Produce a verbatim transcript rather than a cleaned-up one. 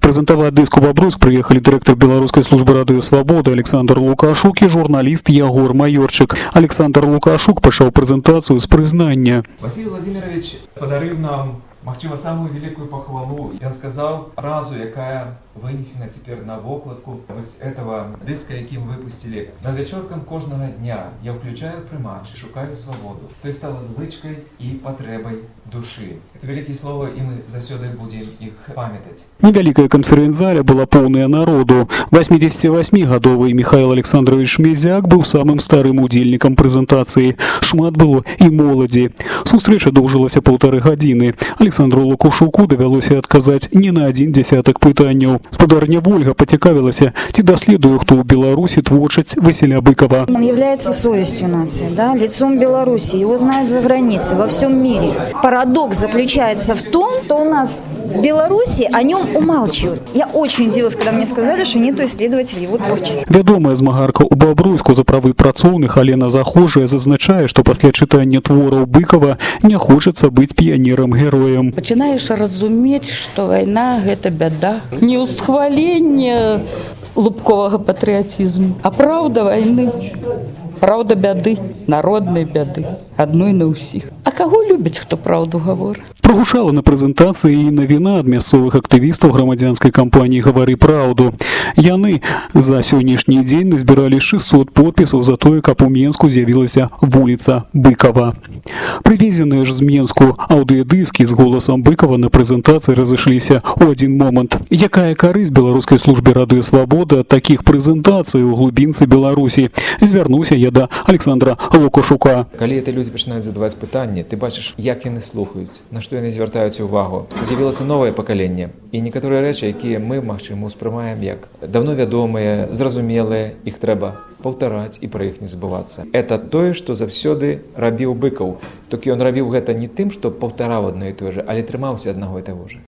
Прэзентаваць дыск у Бабруйск прыехалі дырэктар беларускай службы радыё «Свабода» Александр Лукашук і журналіст Ягор Майорчык. Александр Лукашук пачаў прэзентацыю з прызнання. Василий Владимирович подарил нам, махчиво, самую великую похвалу. И он сказал фразу, якая вынесена теперь на вокладку з этого диска, який ми випустили. Над вечорком кожного дня я включаю примач, шукаю свободу. То стало звичкою і потребою душі. Это великие слова, и мы завсёды будем их памятать. Невялікая канферэнц-заля была поўная народу. восьмидесятивосьмигадовый Михаил Александрович Шмезяк быў самым старым удзельнікам прэзентацыі. Шмат было і моладзі. Сустрэча доўжылася паўтары гадзіны. Александру Лукашуку давялося адказаць не на адзін дзясятак пытанняў. Спадарня Вольга пацікавілася, ці даследуе хто ў Беларусі творчасць Василя Быкова. Он является совестью нации, да, лицом Беларуси. Его знают за границей, во всем мире. Парадокс заключается в том, что у нас в Беларуси о нем умалчивают. Я очень удивилась, когда мне сказали, что нету исследователей его творчества. Вядомая змагарка ў Бабруйску за правы працоўных Алена Захожая зазначае, што пасля чытання твораў Быкова не хочацца быць піянерам-героем. Пачынаеш разумець, што вайна – гэта бяда. Не ўсхваленне лубковага патрыятызму, а праўда вайны. Праўда бяды, народнай бяды, адной на ўсіх. А каго любіць, хто праўду гаворыць? Прогушала на прэзентацыі і навіна ад мясцовых актывістаў грамадзянскай кампаніі «Гавары праўду». Яны за сённяшні дзень назбіралі шэсцьсот подпісаў за тое, каб у Менску з'явілася вуліца Быкова. Прывезеныя ж з Менску аўдыёдыскі з голасам Быкова на прэзентацыі разышліся ў адзін момант. Якая карысць беларускай службе радыё «Свабода» ад такіх прэзентацый у глубінцы Беларусі? Звярнуўся я да Александра Лукашука. Калі эти люди пачынаюць задаваць пытанні, ты бачыш, як яны слухаюць, на што яны звяртаюць увагу. З'явілася новае пакаленне, і некаторыя рэчы, якія мы, магчыма, успрымаем як давно вядомыя, зразумелыя, іх трэба паўтараць і пра іх не забывацца. Это тое, што заўсёды рабіў Быкаў. Толькі ён рабіў гэта не тым, што паўтараў адно і тое же, але трымаўся аднаго і таго же.